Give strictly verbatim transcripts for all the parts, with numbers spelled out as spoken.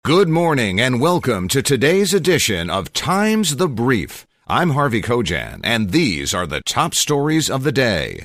Good morning and welcome to today's edition of Times the Brief. I'm Harvey Kojan, and these are the top stories of the day.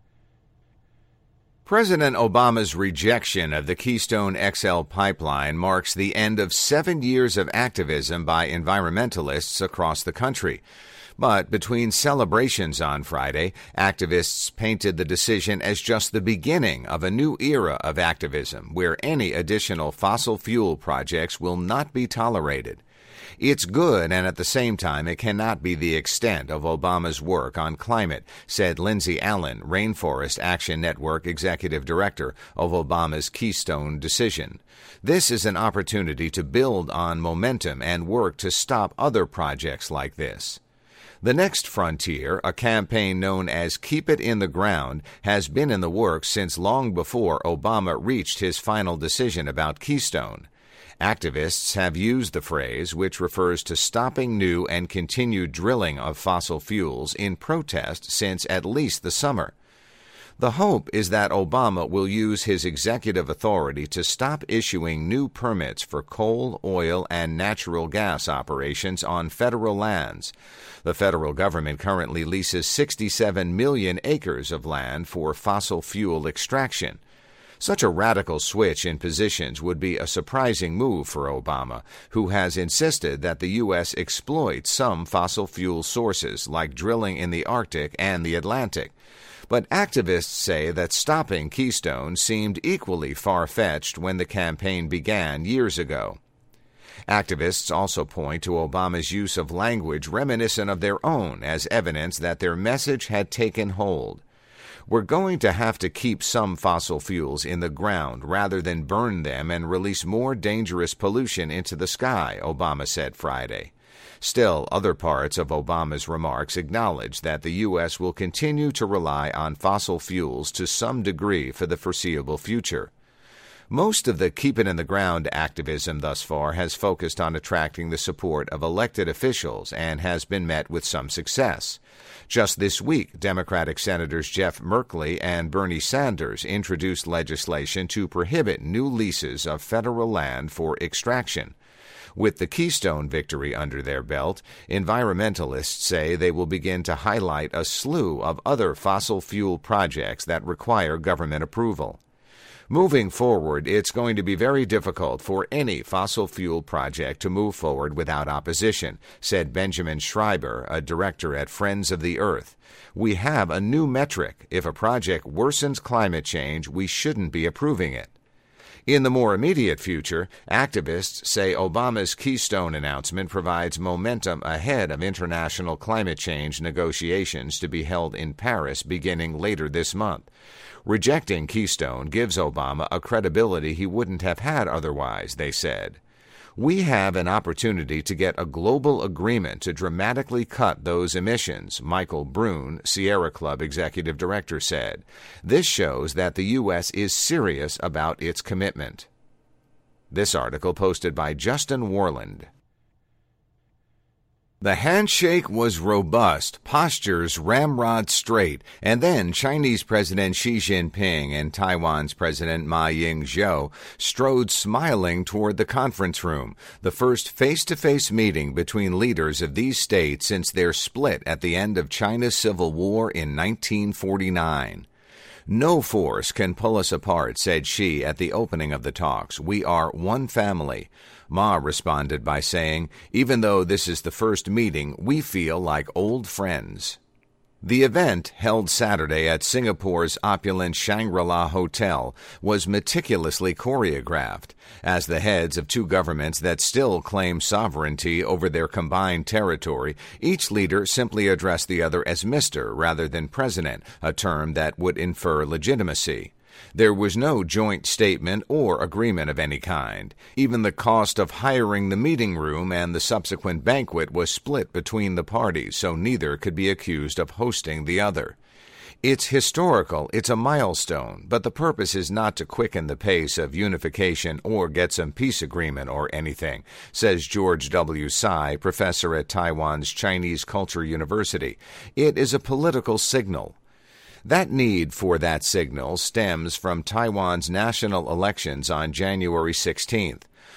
President Obama's rejection of the Keystone X L pipeline marks the end of seven years of activism by environmentalists across the country. But between celebrations on Friday, activists painted the decision as just the beginning of a new era of activism where any additional fossil fuel projects will not be tolerated. It's good, and at the same time, it cannot be the extent of Obama's work on climate, said Lindsay Allen, Rainforest Action Network Executive Director of Obama's Keystone decision. This is an opportunity to build on momentum and work to stop other projects like this. The Next Frontier, a campaign known as Keep It in the Ground, has been in the works since long before Obama reached his final decision about Keystone. Activists have used the phrase, which refers to stopping new and continued drilling of fossil fuels, in protest since at least the summer. The hope is that Obama will use his executive authority to stop issuing new permits for coal, oil, and natural gas operations on federal lands. The federal government currently leases sixty-seven million acres of land for fossil fuel extraction. Such a radical switch in positions would be a surprising move for Obama, who has insisted that the U S exploit some fossil fuel sources like drilling in the Arctic and the Atlantic. But activists say that stopping Keystone seemed equally far-fetched when the campaign began years ago. Activists also point to Obama's use of language reminiscent of their own as evidence that their message had taken hold. We're going to have to keep some fossil fuels in the ground rather than burn them and release more dangerous pollution into the sky, Obama said Friday. Still, other parts of Obama's remarks acknowledge that the U S will continue to rely on fossil fuels to some degree for the foreseeable future. Most of the Keep It in the Ground activism thus far has focused on attracting the support of elected officials and has been met with some success. Just this week, Democratic Senators Jeff Merkley and Bernie Sanders introduced legislation to prohibit new leases of federal land for extraction. With the Keystone victory under their belt, environmentalists say they will begin to highlight a slew of other fossil fuel projects that require government approval. Moving forward, it's going to be very difficult for any fossil fuel project to move forward without opposition, said Benjamin Schreiber, a director at Friends of the Earth. We have a new metric. If a project worsens climate change, we shouldn't be approving it. In the more immediate future, activists say Obama's Keystone announcement provides momentum ahead of international climate change negotiations to be held in Paris beginning later this month. Rejecting Keystone gives Obama a credibility he wouldn't have had otherwise, they said. We have an opportunity to get a global agreement to dramatically cut those emissions, Michael Brune, Sierra Club executive director, said. This shows that the U S is serious about its commitment. This article posted by Justin Warland. The handshake was robust, postures ramrod straight, and then Chinese President Xi Jinping and Taiwan's President Ma Ying-jeou strode smiling toward the conference room, the first face-to-face meeting between leaders of these states since their split at the end of China's Civil War in nineteen forty-nine. No force can pull us apart, said Xi at the opening of the talks. We are one family. Ma responded by saying, even though this is the first meeting, we feel like old friends. The event, held Saturday at Singapore's opulent Shangri-La Hotel, was meticulously choreographed, as the heads of two governments that still claim sovereignty over their combined territory, each leader simply addressed the other as Mister rather than President, a term that would infer legitimacy. There was no joint statement or agreement of any kind. Even the cost of hiring the meeting room and the subsequent banquet was split between the parties, so neither could be accused of hosting the other. It's historical, it's a milestone, but the purpose is not to quicken the pace of unification or get some peace agreement or anything, says George W. Tsai, professor at Taiwan's Chinese Culture University. It is a political signal. That need for that signal stems from Taiwan's national elections on January sixteenth.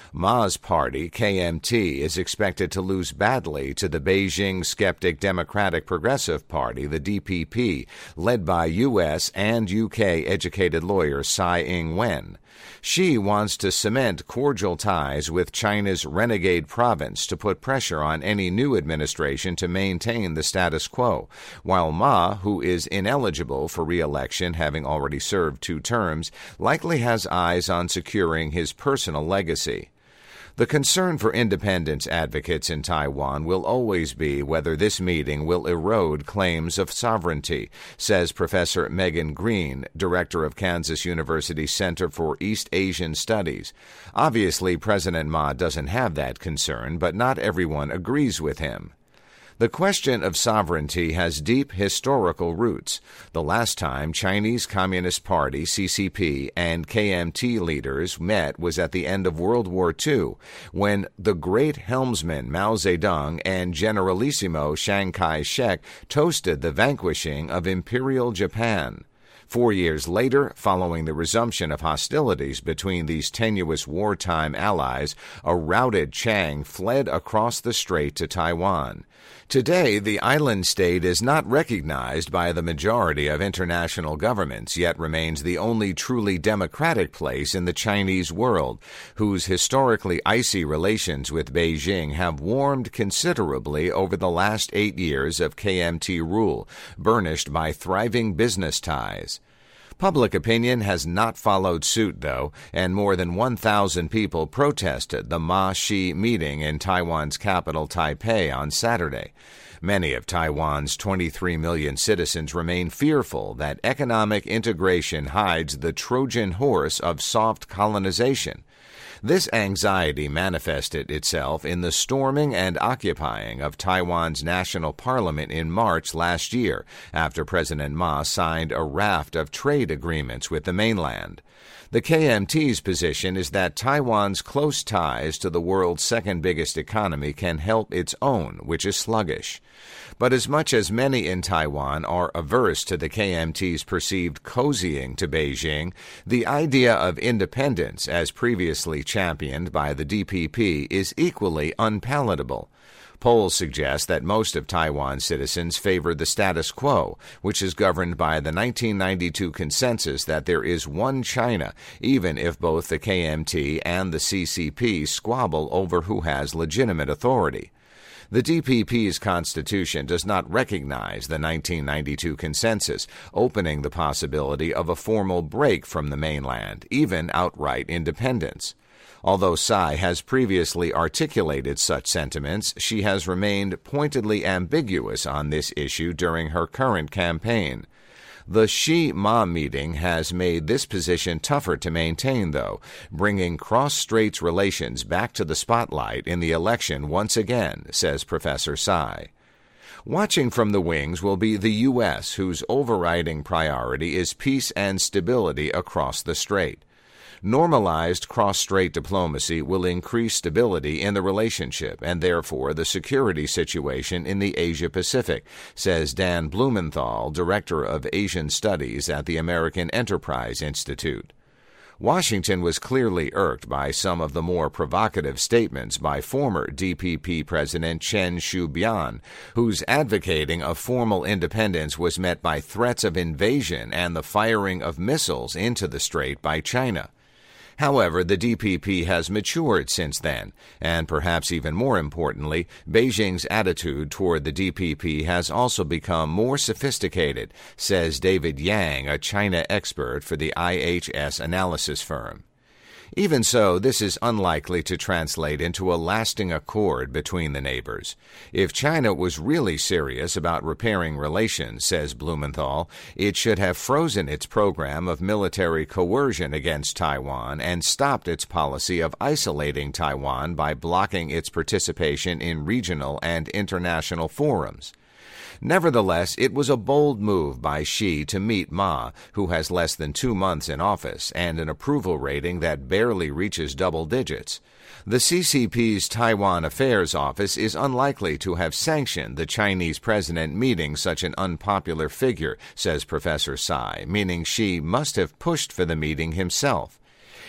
Ma's party, K M T, is expected to lose badly to the Beijing skeptic Democratic Progressive Party, the D P P, led by U S and U K-educated lawyer Tsai Ing-wen. Xi wants to cement cordial ties with China's renegade province to put pressure on any new administration to maintain the status quo, while Ma, who is ineligible for re-election having already served two terms, likely has eyes on securing his personal legacy. The concern for independence advocates in Taiwan will always be whether this meeting will erode claims of sovereignty, says Professor Megan Green, director of Kansas University Center for East Asian Studies. Obviously, President Ma doesn't have that concern, but not everyone agrees with him. The question of sovereignty has deep historical roots. The last time Chinese Communist Party, C C P, and K M T leaders met was at the end of World War Two, when the great helmsman Mao Zedong and Generalissimo Chiang Kai-shek toasted the vanquishing of Imperial Japan. Four years later, following the resumption of hostilities between these tenuous wartime allies, a routed Chiang fled across the strait to Taiwan. Today, the island state is not recognized by the majority of international governments, yet remains the only truly democratic place in the Chinese world, whose historically icy relations with Beijing have warmed considerably over the last eight years of K M T rule, burnished by thriving business ties. Public opinion has not followed suit, though, and more than one thousand people protested the Ma-Xi meeting in Taiwan's capital, Taipei, on Saturday. Many of Taiwan's twenty-three million citizens remain fearful that economic integration hides the Trojan horse of soft colonization. This anxiety manifested itself in the storming and occupying of Taiwan's national parliament in March last year, after President Ma signed a raft of trade agreements with the mainland. The K M T's position is that Taiwan's close ties to the world's second biggest economy can help its own, which is sluggish. But as much as many in Taiwan are averse to the K M T's perceived cozying to Beijing, the idea of independence, as previously championed by the D P P, is equally unpalatable. Polls suggest that most of Taiwan's citizens favor the status quo, which is governed by the nineteen ninety-two consensus that there is one China, even if both the K M T and the C C P squabble over who has legitimate authority. The D P P's constitution does not recognize the nineteen ninety-two consensus, opening the possibility of a formal break from the mainland, even outright independence. Although Tsai has previously articulated such sentiments, she has remained pointedly ambiguous on this issue during her current campaign. The Xi-Ma meeting has made this position tougher to maintain, though, bringing cross-straits relations back to the spotlight in the election once again, says Professor Tsai. Watching from the wings will be the U S, whose overriding priority is peace and stability across the strait. Normalized cross-strait diplomacy will increase stability in the relationship and therefore the security situation in the Asia-Pacific, says Dan Blumenthal, Director of Asian Studies at the American Enterprise Institute. Washington was clearly irked by some of the more provocative statements by former D P P President Chen Shui-bian, whose advocating of formal independence was met by threats of invasion and the firing of missiles into the strait by China. However, the D P P has matured since then, and perhaps even more importantly, Beijing's attitude toward the D P P has also become more sophisticated, says David Yang, a China expert for the I H S analysis firm. Even so, this is unlikely to translate into a lasting accord between the neighbors. If China was really serious about repairing relations, says Blumenthal, it should have frozen its program of military coercion against Taiwan and stopped its policy of isolating Taiwan by blocking its participation in regional and international forums. Nevertheless, it was a bold move by Xi to meet Ma, who has less than two months in office and an approval rating that barely reaches double digits. The C C P's Taiwan Affairs Office is unlikely to have sanctioned the Chinese president meeting such an unpopular figure, says Professor Tsai, meaning Xi must have pushed for the meeting himself.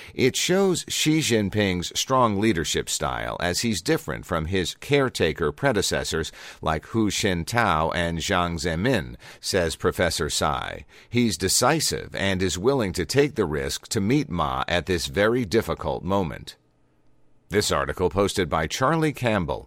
It shows Xi Jinping's strong leadership style, as he's different from his caretaker predecessors like Hu Jintao and Jiang Zemin, says Professor Tsai. He's decisive and is willing to take the risk to meet Ma at this very difficult moment. This article posted by Charlie Campbell.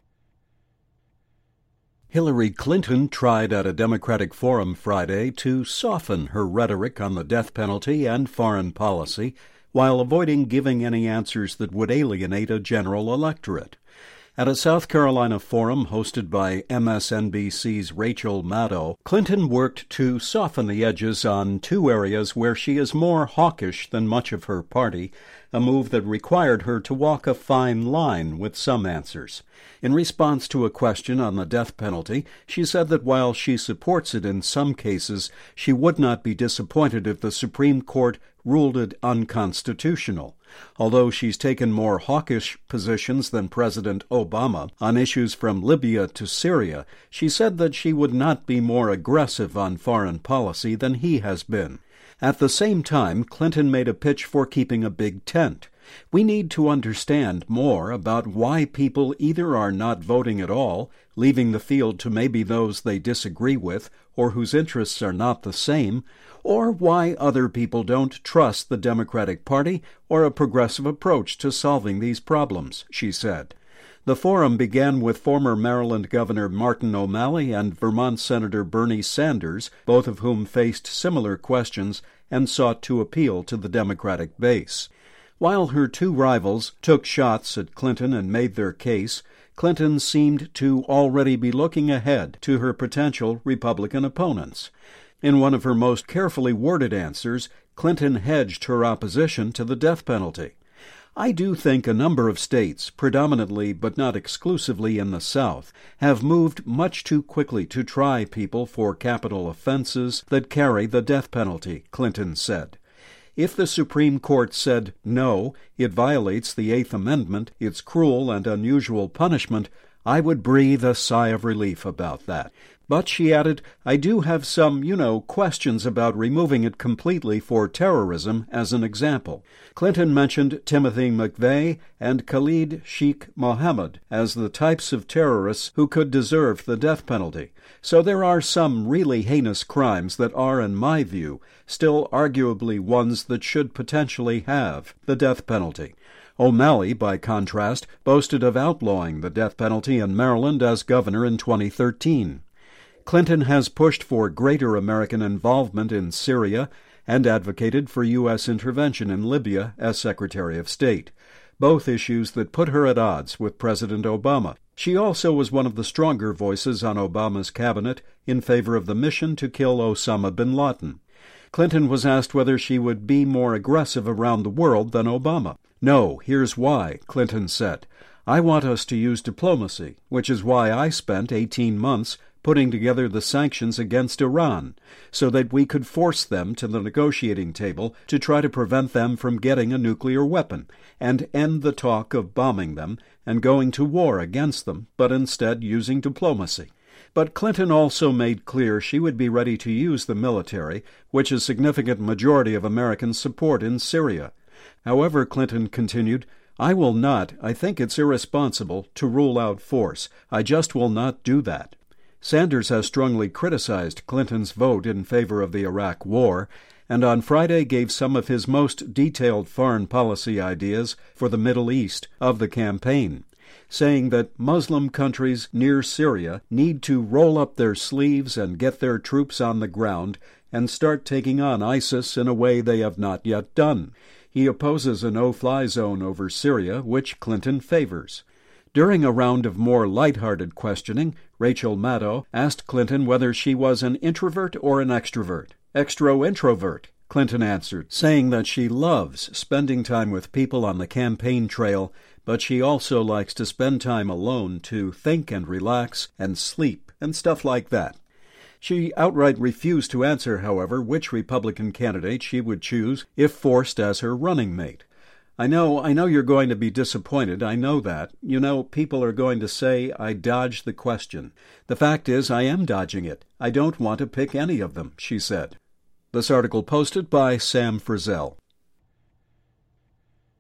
Hillary Clinton tried at a Democratic forum Friday to soften her rhetoric on the death penalty and foreign policy while avoiding giving any answers that would alienate a general electorate. At a South Carolina forum hosted by M S N B C's Rachel Maddow, Clinton worked to soften the edges on two areas where she is more hawkish than much of her party, a move that required her to walk a fine line with some answers. In response to a question on the death penalty, she said that while she supports it in some cases, she would not be disappointed if the Supreme Court ruled it unconstitutional. Although she's taken more hawkish positions than President Obama on issues from Libya to Syria, she said that she would not be more aggressive on foreign policy than he has been. At the same time, Clinton made a pitch for keeping a big tent. We need to understand more about why people either are not voting at all, leaving the field to maybe those they disagree with or whose interests are not the same, or why other people don't trust the Democratic Party or a progressive approach to solving these problems, she said. The forum began with former Maryland Governor Martin O'Malley and Vermont Senator Bernie Sanders, both of whom faced similar questions and sought to appeal to the Democratic base. While her two rivals took shots at Clinton and made their case, Clinton seemed to already be looking ahead to her potential Republican opponents. In one of her most carefully worded answers, Clinton hedged her opposition to the death penalty. I do think a number of states, predominantly but not exclusively in the South, have moved much too quickly to try people for capital offenses that carry the death penalty, Clinton said. If the Supreme Court said, no, it violates the Eighth Amendment, it's cruel and unusual punishment, I would breathe a sigh of relief about that. But, she added, I do have some, you know, questions about removing it completely for terrorism as an example. Clinton mentioned Timothy McVeigh and Khalid Sheikh Mohammed as the types of terrorists who could deserve the death penalty. So there are some really heinous crimes that are, in my view, still arguably ones that should potentially have the death penalty. O'Malley, by contrast, boasted of outlawing the death penalty in Maryland as governor in twenty thirteen. Clinton has pushed for greater American involvement in Syria and advocated for U S intervention in Libya as Secretary of State, both issues that put her at odds with President Obama. She also was one of the stronger voices on Obama's cabinet in favor of the mission to kill Osama bin Laden. Clinton was asked whether she would be more aggressive around the world than Obama. No, here's why, Clinton said. I want us to use diplomacy, which is why I spent eighteen months putting together the sanctions against Iran, so that we could force them to the negotiating table to try to prevent them from getting a nuclear weapon, and end the talk of bombing them and going to war against them, but instead using diplomacy. But Clinton also made clear she would be ready to use the military, which a significant majority of Americans support in Syria. However, Clinton continued, I will not, I think it's irresponsible, to rule out force. I just will not do that. Sanders has strongly criticized Clinton's vote in favor of the Iraq War, and on Friday gave some of his most detailed foreign policy ideas for the Middle East of the campaign, saying that Muslim countries near Syria need to roll up their sleeves and get their troops on the ground and start taking on ISIS in a way they have not yet done. He opposes a no-fly zone over Syria, which Clinton favors. During a round of more lighthearted questioning, Rachel Maddow asked Clinton whether she was an introvert or an extrovert. Extro-introvert, Clinton answered, saying that she loves spending time with people on the campaign trail, but she also likes to spend time alone to think and relax and sleep and stuff like that. She outright refused to answer, however, which Republican candidate she would choose if forced as her running mate. I know, I know you're going to be disappointed, I know that. You know, people are going to say I dodged the question. The fact is, I am dodging it. I don't want to pick any of them, she said. This article posted by Sam Frizzell.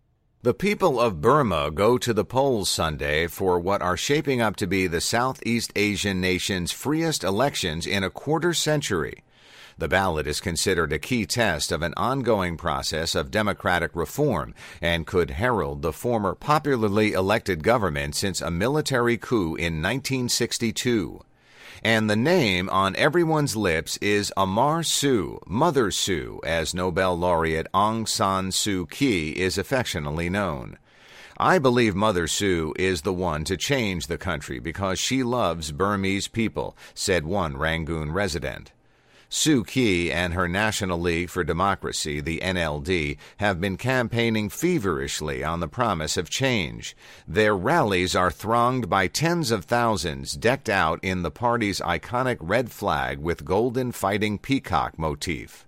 The people of Burma go to the polls Sunday for what are shaping up to be the Southeast Asian nation's freest elections in a quarter century. The ballot is considered a key test of an ongoing process of democratic reform and could herald the former popularly elected government since a military coup in nineteen sixty-two. And the name on everyone's lips is Aung Suu, Mother Suu, as Nobel laureate Aung San Suu Kyi is affectionately known. I believe Mother Suu is the one to change the country because she loves Burmese people, said one Rangoon resident. Suu Kyi and her National League for Democracy, the N L D, have been campaigning feverishly on the promise of change. Their rallies are thronged by tens of thousands decked out in the party's iconic red flag with golden fighting peacock motif.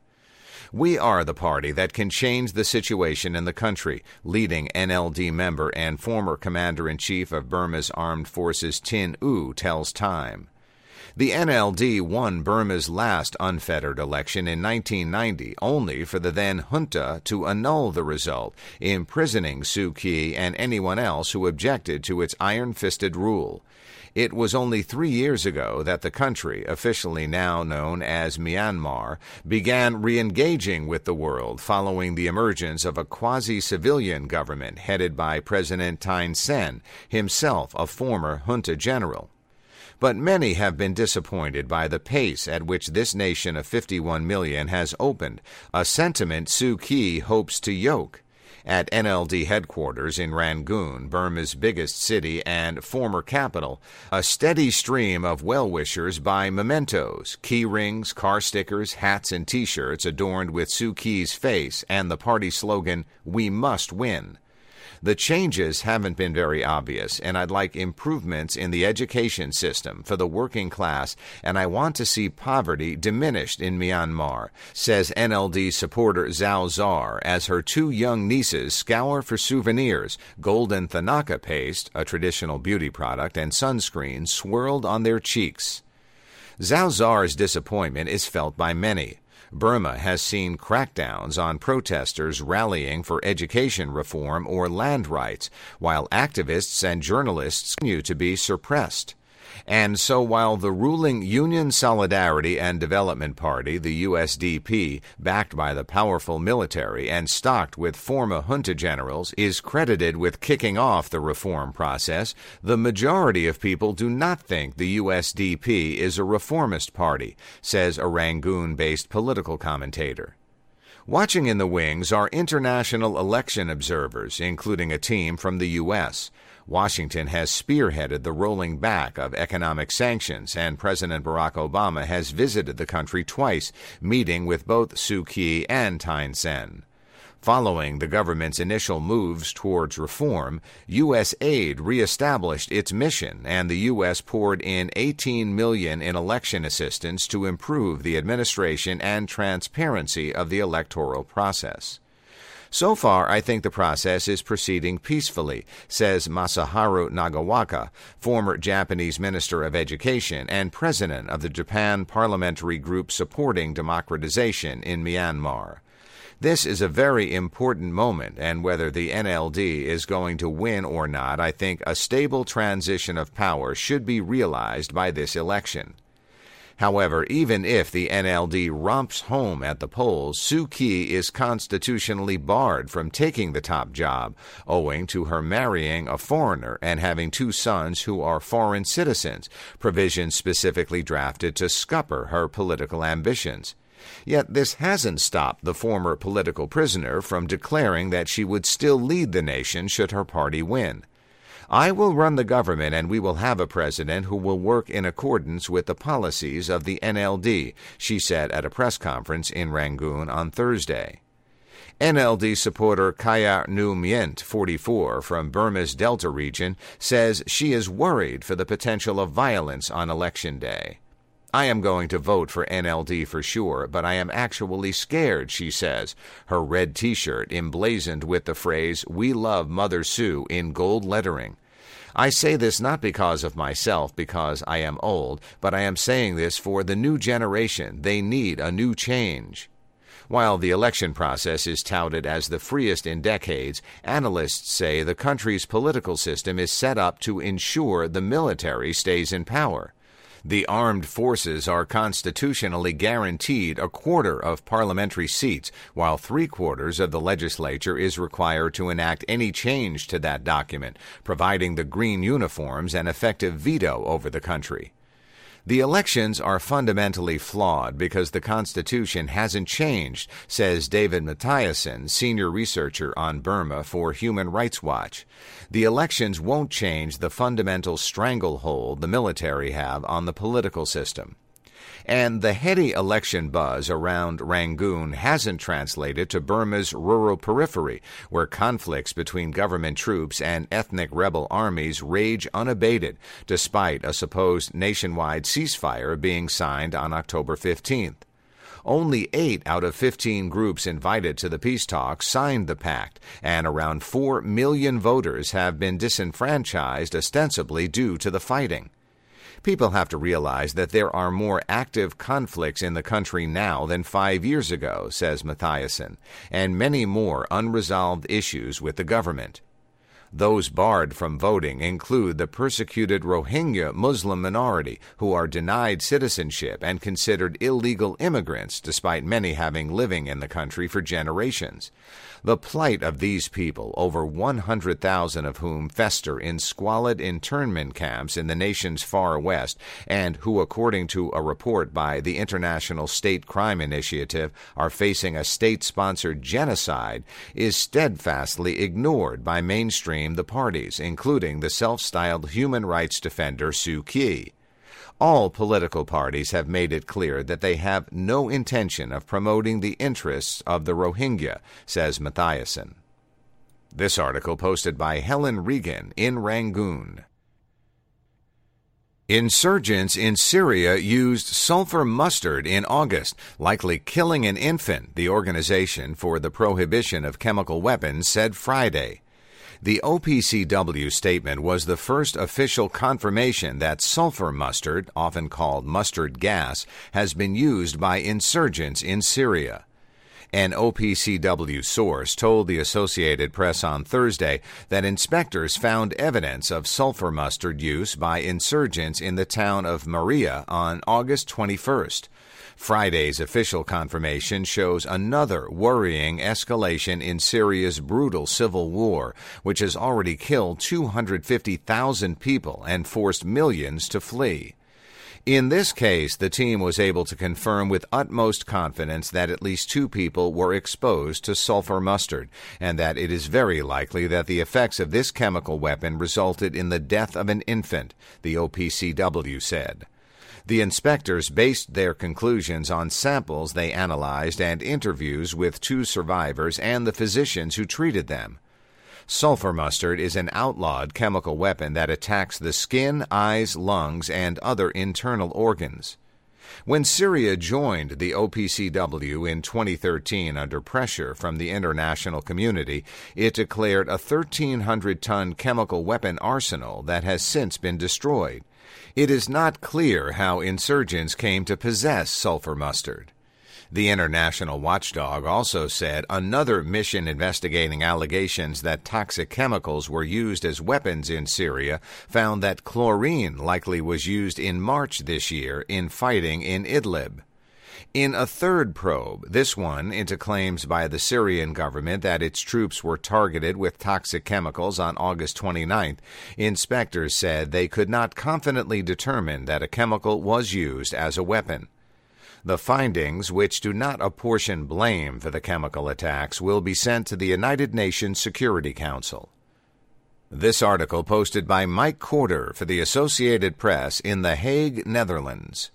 We are the party that can change the situation in the country, leading N L D member and former Commander-in-Chief of Burma's Armed Forces Tin Oo tells Time. The N L D won Burma's last unfettered election in nineteen ninety, only for the then junta to annul the result, imprisoning Suu Kyi and anyone else who objected to its iron-fisted rule. It was only three years ago that the country, officially now known as Myanmar, began re-engaging with the world following the emergence of a quasi-civilian government headed by President Thein Sein, himself a former junta general. But many have been disappointed by the pace at which this nation of fifty-one million has opened, a sentiment Suu Kyi hopes to yoke. At N L D headquarters in Rangoon, Burma's biggest city and former capital, a steady stream of well-wishers buy mementos, key rings, car stickers, hats, and T-shirts adorned with Suu Kyi's face and the party slogan, "We must win." The changes haven't been very obvious, and I'd like improvements in the education system for the working class, and I want to see poverty diminished in Myanmar, says N L D supporter Zhao Zar as her two young nieces scour for souvenirs, golden Thanaka paste, a traditional beauty product, and sunscreen swirled on their cheeks. Zhao Zar's disappointment is felt by many. Burma has seen crackdowns on protesters rallying for education reform or land rights, while activists and journalists continue to be suppressed. And so while the ruling Union Solidarity and Development Party, the U S D P, backed by the powerful military and stocked with former junta generals, is credited with kicking off the reform process, the majority of people do not think the U S D P is a reformist party, says a Rangoon-based political commentator. Watching in the wings are international election observers, including a team from the U S Washington has spearheaded the rolling back of economic sanctions, and President Barack Obama has visited the country twice, meeting with both Suu Kyi and Thein Sein. Following the government's initial moves towards reform, U S aid reestablished its mission, and the U S poured in eighteen million dollars in election assistance to improve the administration and transparency of the electoral process. So far, I think the process is proceeding peacefully, says Masaharu Nagawaka, former Japanese Minister of Education and president of the Japan Parliamentary Group supporting democratization in Myanmar. This is a very important moment, and whether the N L D is going to win or not, I think a stable transition of power should be realized by this election. However, even if the N L D romps home at the polls, Suu Kyi is constitutionally barred from taking the top job, owing to her marrying a foreigner and having two sons who are foreign citizens, provisions specifically drafted to scupper her political ambitions. Yet this hasn't stopped the former political prisoner from declaring that she would still lead the nation should her party win. I will run the government, and we will have a president who will work in accordance with the policies of the N L D, she said at a press conference in Rangoon on Thursday. N L D supporter Kaya Nu Myint, forty-four, from Burma's Delta region, says she is worried for the potential of violence on Election Day. I am going to vote for N L D for sure, but I am actually scared, she says, her red T-shirt emblazoned with the phrase, "We love Mother Suu," in gold lettering. I say this not because of myself, because I am old, but I am saying this for the new generation. They need a new change. While the election process is touted as the freest in decades, analysts say the country's political system is set up to ensure the military stays in power. The armed forces are constitutionally guaranteed a quarter of parliamentary seats, while three-quarters of the legislature is required to enact any change to that document, providing the green uniforms an effective veto over the country. The elections are fundamentally flawed because the Constitution hasn't changed, says David Mathiasen, senior researcher on Burma for Human Rights Watch. The elections won't change the fundamental stranglehold the military have on the political system. And the heady election buzz around Rangoon hasn't translated to Burma's rural periphery, where conflicts between government troops and ethnic rebel armies rage unabated, despite a supposed nationwide ceasefire being signed on October fifteenth. Only eight out of fifteen groups invited to the peace talks signed the pact, and around four million voters have been disenfranchised ostensibly due to the fighting. People have to realize that there are more active conflicts in the country now than five years ago, says Mathiasen, and many more unresolved issues with the government. Those barred from voting include the persecuted Rohingya Muslim minority, who are denied citizenship and considered illegal immigrants despite many having living in the country for generations. The plight of these people, over one hundred thousand of whom fester in squalid internment camps in the nation's far west, and who, according to a report by the International State Crime Initiative, are facing a state-sponsored genocide, is steadfastly ignored by mainstream the parties, including the self-styled human rights defender Suu Kyi. All political parties have made it clear that they have no intention of promoting the interests of the Rohingya, says Mathiasen. This article posted by Helen Regan in Rangoon. Insurgents in Syria used sulfur mustard in August, likely killing an infant, the Organization for the Prohibition of Chemical Weapons said Friday. The O P C W statement was the first official confirmation that sulfur mustard, often called mustard gas, has been used by insurgents in Syria. An O P C W source told the Associated Press on Thursday that inspectors found evidence of sulfur mustard use by insurgents in the town of Maria on August twenty-first. Friday's official confirmation shows another worrying escalation in Syria's brutal civil war, which has already killed two hundred fifty thousand people and forced millions to flee. In this case, the team was able to confirm with utmost confidence that at least two people were exposed to sulfur mustard, and that it is very likely that the effects of this chemical weapon resulted in the death of an infant, the O P C W said. The inspectors based their conclusions on samples they analyzed and interviews with two survivors and the physicians who treated them. Sulfur mustard is an outlawed chemical weapon that attacks the skin, eyes, lungs, and other internal organs. When Syria joined the O P C W in twenty thirteen under pressure from the international community, it declared a thirteen hundred ton chemical weapon arsenal that has since been destroyed. It is not clear how insurgents came to possess sulfur mustard. The international watchdog also said another mission investigating allegations that toxic chemicals were used as weapons in Syria found that chlorine likely was used in March this year in fighting in Idlib. In a third probe, this one into claims by the Syrian government that its troops were targeted with toxic chemicals on August twenty-ninth, inspectors said they could not confidently determine that a chemical was used as a weapon. The findings, which do not apportion blame for the chemical attacks, will be sent to the United Nations Security Council. This article posted by Mike Corder for the Associated Press in The Hague, Netherlands.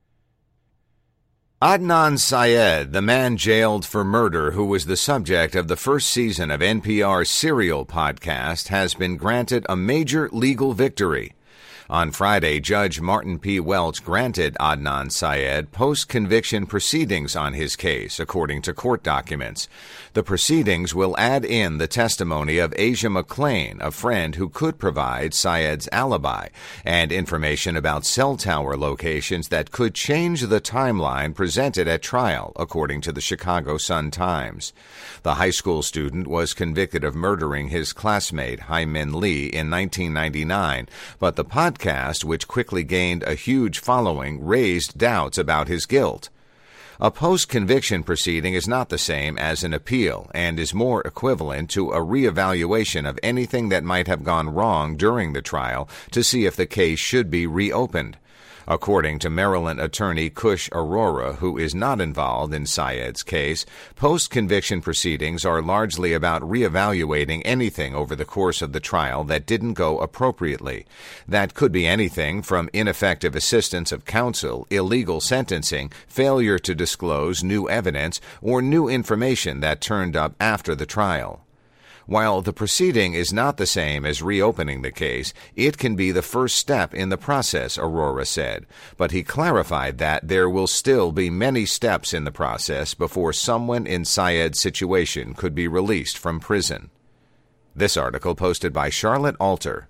Adnan Syed, the man jailed for murder who was the subject of the first season of N P R's Serial podcast, has been granted a major legal victory. On Friday, Judge Martin P. Welch granted Adnan Syed post-conviction proceedings on his case, according to court documents. The proceedings will add in the testimony of Asia McClain, a friend who could provide Syed's alibi, and information about cell tower locations that could change the timeline presented at trial, according to the Chicago Sun-Times. The high school student was convicted of murdering his classmate, Hai-Min Lee, in nineteen ninety-nine, but the podcast, which quickly gained a huge following, raised doubts about his guilt. A post-conviction proceeding is not the same as an appeal and is more equivalent to a reevaluation of anything that might have gone wrong during the trial to see if the case should be reopened. According to Maryland attorney Kush Arora, who is not involved in Syed's case, post-conviction proceedings are largely about reevaluating anything over the course of the trial that didn't go appropriately. That could be anything from ineffective assistance of counsel, illegal sentencing, failure to disclose new evidence, or new information that turned up after the trial. While the proceeding is not the same as reopening the case, it can be the first step in the process, Arora said. But he clarified that there will still be many steps in the process before someone in Syed's situation could be released from prison. This article posted by Charlotte Alter.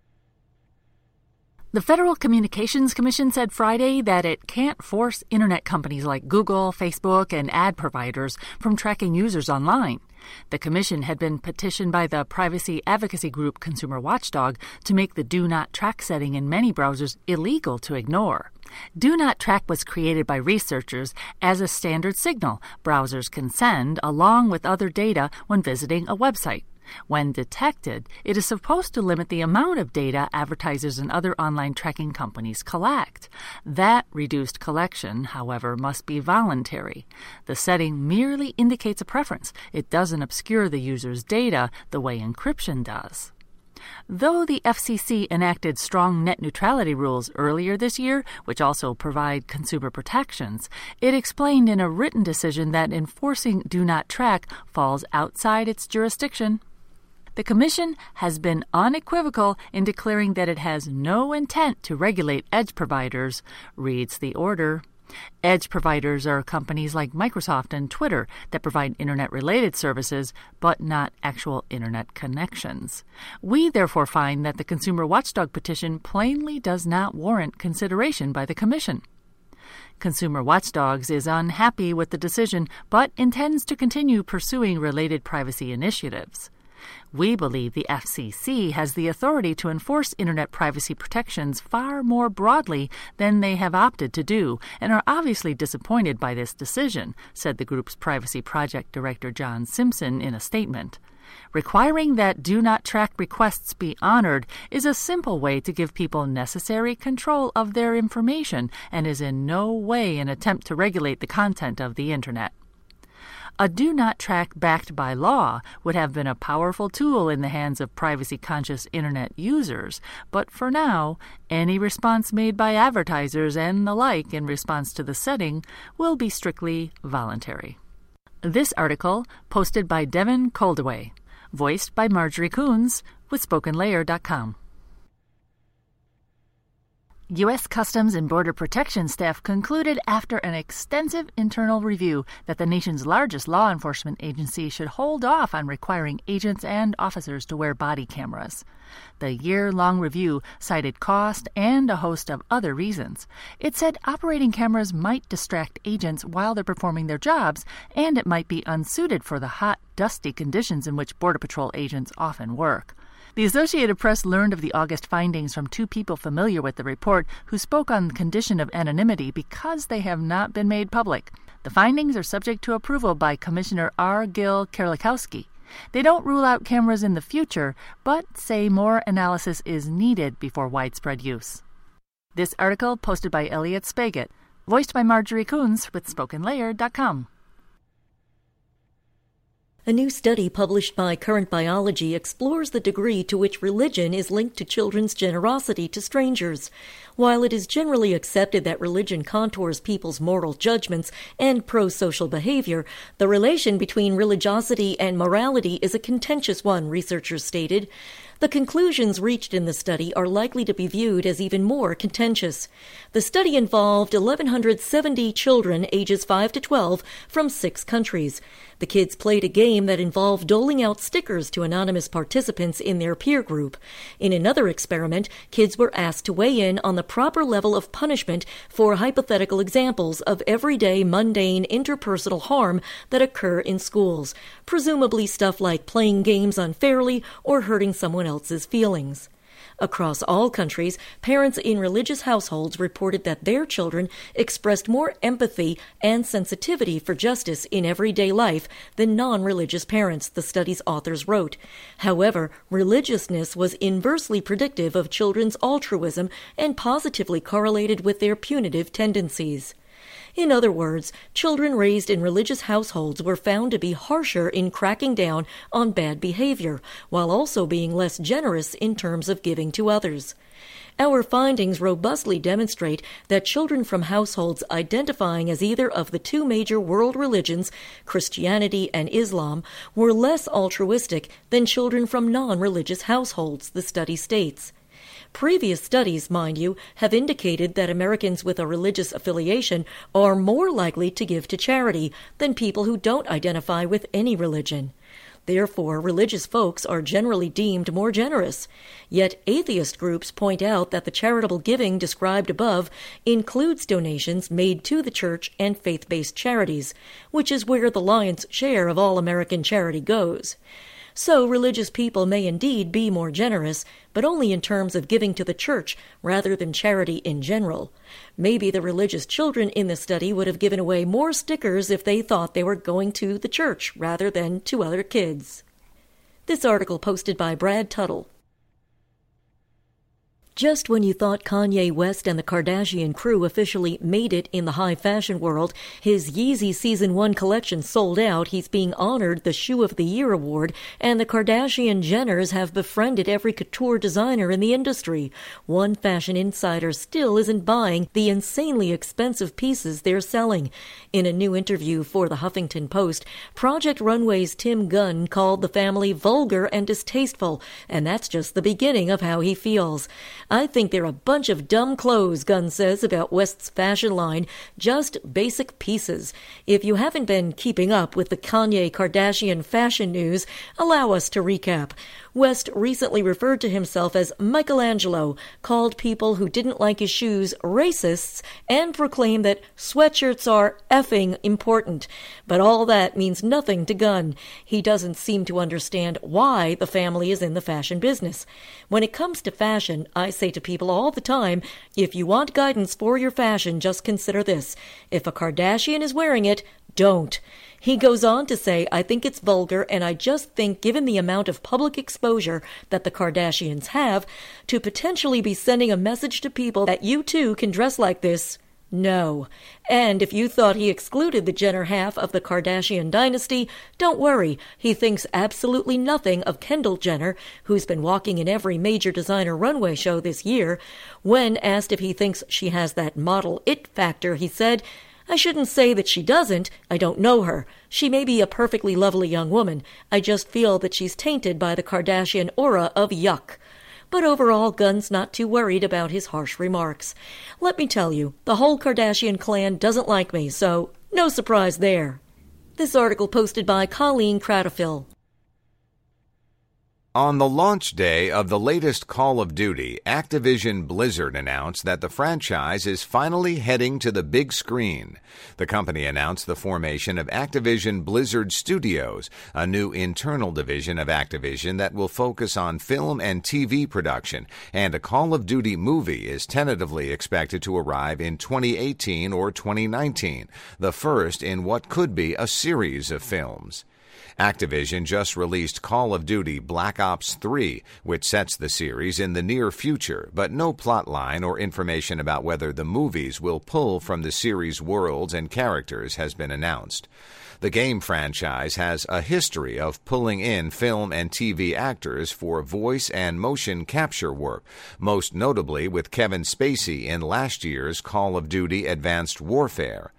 The Federal Communications Commission said Friday that it can't force Internet companies like Google, Facebook, and ad providers from tracking users online. The commission had been petitioned by the privacy advocacy group Consumer Watchdog to make the Do Not Track setting in many browsers illegal to ignore. Do Not Track was created by researchers as a standard signal browsers can send along with other data when visiting a website. When detected, it is supposed to limit the amount of data advertisers and other online tracking companies collect. That reduced collection, however, must be voluntary. The setting merely indicates a preference. It doesn't obscure the user's data the way encryption does. Though the F C C enacted strong net neutrality rules earlier this year, which also provide consumer protections, it explained in a written decision that enforcing Do Not Track falls outside its jurisdiction. The Commission has been unequivocal in declaring that it has no intent to regulate edge providers, reads the order. Edge providers are companies like Microsoft and Twitter that provide Internet-related services, but not actual Internet connections. We therefore find that the Consumer Watchdog petition plainly does not warrant consideration by the Commission. Consumer Watchdogs is unhappy with the decision, but intends to continue pursuing related privacy initiatives. We believe the F C C has the authority to enforce Internet privacy protections far more broadly than they have opted to do, and are obviously disappointed by this decision, said the group's Privacy Project Director John Simpson in a statement. Requiring that Do Not Track requests be honored is a simple way to give people necessary control of their information and is in no way an attempt to regulate the content of the Internet. A Do Not Track backed by law would have been a powerful tool in the hands of privacy-conscious Internet users, but for now, any response made by advertisers and the like in response to the setting will be strictly voluntary. This article posted by Devin Coldaway, voiced by Marjorie Coons with Spoken Layer dot com. U S Customs and Border Protection staff concluded after an extensive internal review that the nation's largest law enforcement agency should hold off on requiring agents and officers to wear body cameras. The year-long review cited cost and a host of other reasons. It said operating cameras might distract agents while they're performing their jobs, and it might be unsuited for the hot, dusty conditions in which Border Patrol agents often work. The Associated Press learned of the August findings from two people familiar with the report who spoke on the condition of anonymity because they have not been made public. The findings are subject to approval by Commissioner R. Gil Kerlikowske. They don't rule out cameras in the future, but say more analysis is needed before widespread use. This article posted by Elliot Spagat, voiced by Marjorie Coons with Spoken Layer dot com. A new study published by Current Biology explores the degree to which religion is linked to children's generosity to strangers. While it is generally accepted that religion contours people's moral judgments and pro-social behavior, the relation between religiosity and morality is a contentious one, researchers stated. The conclusions reached in the study are likely to be viewed as even more contentious. The study involved one thousand one hundred seventy children ages five to twelve from six countries. The kids played a game that involved doling out stickers to anonymous participants in their peer group. In another experiment, kids were asked to weigh in on the proper level of punishment for hypothetical examples of everyday mundane interpersonal harm that occur in schools, presumably stuff like playing games unfairly or hurting someone else's feelings. Across all countries, parents in religious households reported that their children expressed more empathy and sensitivity for justice in everyday life than non-religious parents, the study's authors wrote. However, religiousness was inversely predictive of children's altruism and positively correlated with their punitive tendencies. In other words, children raised in religious households were found to be harsher in cracking down on bad behavior, while also being less generous in terms of giving to others. Our findings robustly demonstrate that children from households identifying as either of the two major world religions, Christianity and Islam, were less altruistic than children from non-religious households, the study states. Previous studies, mind you, have indicated that Americans with a religious affiliation are more likely to give to charity than people who don't identify with any religion. Therefore, religious folks are generally deemed more generous. Yet atheist groups point out that the charitable giving described above includes donations made to the church and faith-based charities, which is where the lion's share of all American charity goes. So religious people may indeed be more generous, but only in terms of giving to the church rather than charity in general. Maybe the religious children in the study would have given away more stickers if they thought they were going to the church rather than to other kids. This article posted by Brad Tuttle. Just when you thought Kanye West and the Kardashian crew officially made it in the high fashion world, his Yeezy Season one collection sold out, he's being honored the Shoe of the Year award, and the Kardashian-Jenners have befriended every couture designer in the industry. One fashion insider still isn't buying the insanely expensive pieces they're selling. In a new interview for the Huffington Post, Project Runway's Tim Gunn called the family vulgar and distasteful, and that's just the beginning of how he feels. I think they're a bunch of dumb clothes, Gunn says about West's fashion line, just basic pieces. If you haven't been keeping up with the Kanye Kardashian fashion news, allow us to recap. West recently referred to himself as Michelangelo, called people who didn't like his shoes racists, and proclaimed that sweatshirts are effing important. But all that means nothing to Gunn. He doesn't seem to understand why the family is in the fashion business. When it comes to fashion, I say to people all the time, if you want guidance for your fashion, just consider this. If a Kardashian is wearing it, don't. He goes on to say, I think it's vulgar, and I just think given the amount of public exposure that the Kardashians have, to potentially be sending a message to people that you too can dress like this, no. And if you thought he excluded the Jenner half of the Kardashian dynasty, don't worry. He thinks absolutely nothing of Kendall Jenner, who's been walking in every major designer runway show this year. When asked if he thinks she has that model it factor, he said, I shouldn't say that she doesn't. I don't know her. She may be a perfectly lovely young woman. I just feel that she's tainted by the Kardashian aura of yuck. But overall, Gunn's not too worried about his harsh remarks. Let me tell you, the whole Kardashian clan doesn't like me, so no surprise there. This article posted by Colleen Cradafil. On the launch day of the latest Call of Duty, Activision Blizzard announced that the franchise is finally heading to the big screen. The company announced the formation of Activision Blizzard Studios, a new internal division of Activision that will focus on film and T V production, and a Call of Duty movie is tentatively expected to arrive in twenty eighteen or twenty nineteen, the first in what could be a series of films. Activision just released Call of Duty Black Ops three, which sets the series in the near future, but no plotline or information about whether the movies will pull from the series' worlds and characters has been announced. The game franchise has a history of pulling in film and T V actors for voice and motion capture work, most notably with Kevin Spacey in last year's Call of Duty Advanced Warfare.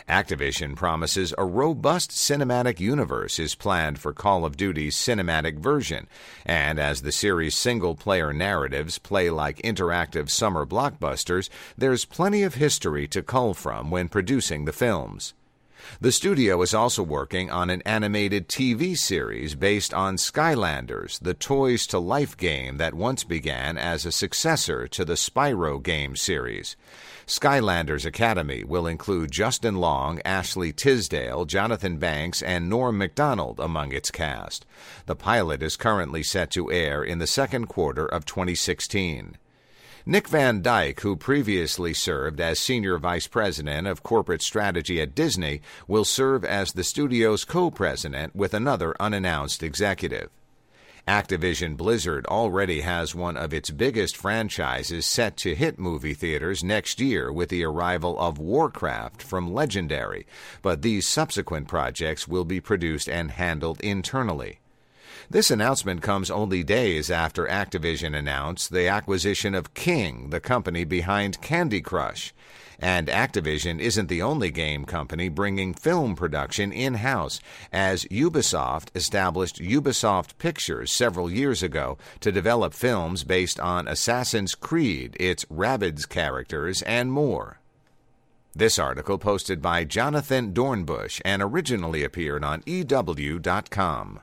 Activision promises a robust cinematic universe is planned for Call of Duty's cinematic version, and as the series' single-player narratives play like interactive summer blockbusters, there's plenty of history to cull from when producing the films. The studio is also working on an animated T V series based on Skylanders, the Toys to Life game that once began as a successor to the Spyro game series. Skylanders Academy will include Justin Long, Ashley Tisdale, Jonathan Banks, and Norm Macdonald among its cast. The pilot is currently set to air in the second quarter of twenty sixteen. Nick Van Dyke, who previously served as Senior Vice President of Corporate Strategy at Disney, will serve as the studio's co-president with another unannounced executive. Activision Blizzard already has one of its biggest franchises set to hit movie theaters next year with the arrival of Warcraft from Legendary, but these subsequent projects will be produced and handled internally. This announcement comes only days after Activision announced the acquisition of King, the company behind Candy Crush. And Activision isn't the only game company bringing film production in-house, as Ubisoft established Ubisoft Pictures several years ago to develop films based on Assassin's Creed, its Rabbids characters, and more. This article posted by Jonathan Dornbush and originally appeared on E W dot com.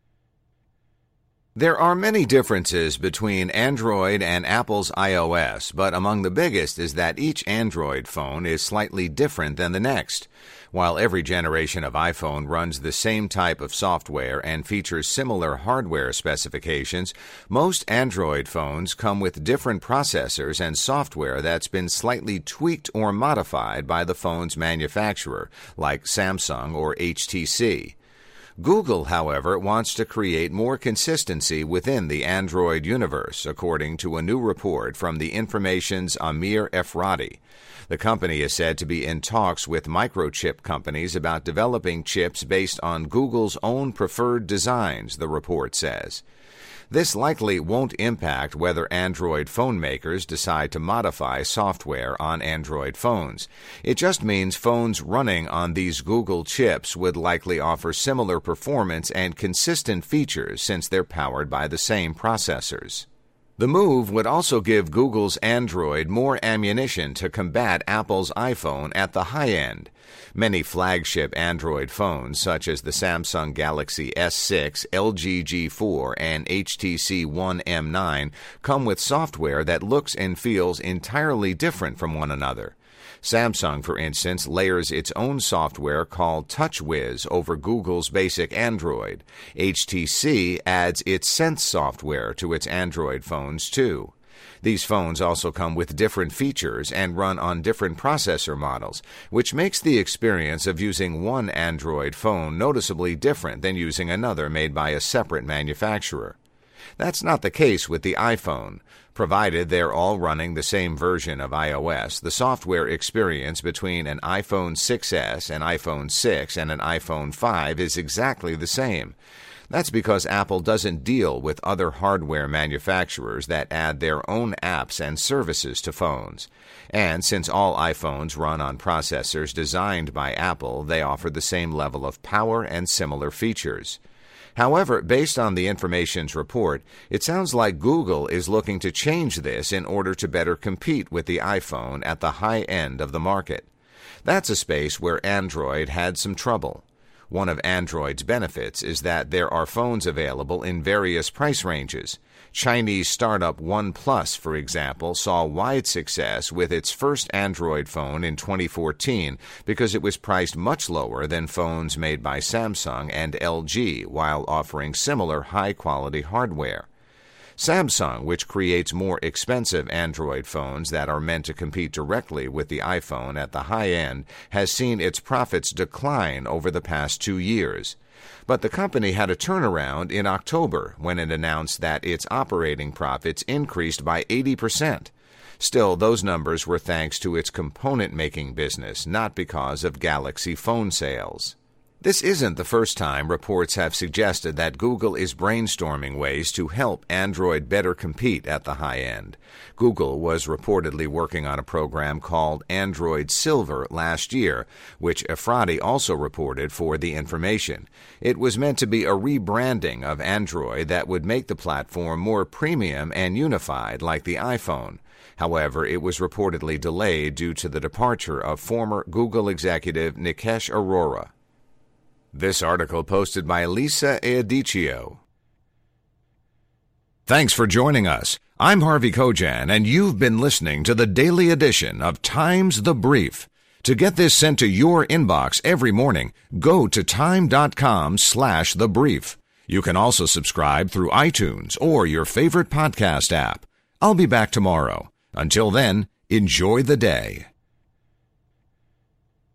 There are many differences between Android and Apple's iOS, but among the biggest is that each Android phone is slightly different than the next. While every generation of iPhone runs the same type of software and features similar hardware specifications, most Android phones come with different processors and software that's been slightly tweaked or modified by the phone's manufacturer, like Samsung or H T C. Google, however, wants to create more consistency within the Android universe, according to a new report from the Information's Amir Efrati. The company is said to be in talks with microchip companies about developing chips based on Google's own preferred designs, the report says. This likely won't impact whether Android phone makers decide to modify software on Android phones. It just means phones running on these Google chips would likely offer similar performance and consistent features since they're powered by the same processors. The move would also give Google's Android more ammunition to combat Apple's iPhone at the high end. Many flagship Android phones, such as the Samsung Galaxy S six, L G G four, and H T C One M nine, come with software that looks and feels entirely different from one another. Samsung, for instance, layers its own software called TouchWiz over Google's basic Android. H T C adds its Sense software to its Android phones, too. These phones also come with different features and run on different processor models, which makes the experience of using one Android phone noticeably different than using another made by a separate manufacturer. That's not the case with the iPhone. Provided they're all running the same version of iOS, the software experience between an iPhone six S, an iPhone six, and an iPhone five is exactly the same. That's because Apple doesn't deal with other hardware manufacturers that add their own apps and services to phones. And since all iPhones run on processors designed by Apple, they offer the same level of power and similar features. However, based on the Information's report, it sounds like Google is looking to change this in order to better compete with the iPhone at the high end of the market. That's a space where Android had some trouble. One of Android's benefits is that there are phones available in various price ranges. Chinese startup OnePlus, for example, saw wide success with its first Android phone in twenty fourteen because it was priced much lower than phones made by Samsung and L G while offering similar high-quality hardware. Samsung, which creates more expensive Android phones that are meant to compete directly with the iPhone at the high end, has seen its profits decline over the past two years. But the company had a turnaround in October when it announced that its operating profits increased by eighty percent. Still, those numbers were thanks to its component-making business, not because of Galaxy phone sales. This isn't the first time reports have suggested that Google is brainstorming ways to help Android better compete at the high end. Google was reportedly working on a program called Android Silver last year, which Efrati also reported for The Information. It was meant to be a rebranding of Android that would make the platform more premium and unified like the iPhone. However, it was reportedly delayed due to the departure of former Google executive Nikesh Arora. This article posted by Lisa Eadiccio. Thanks for joining us. I'm Harvey Kojan, and you've been listening to the daily edition of Times The Brief. To get this sent to your inbox every morning, go to time.com slash the brief. You can also subscribe through iTunes or your favorite podcast app. I'll be back tomorrow. Until then, enjoy the day.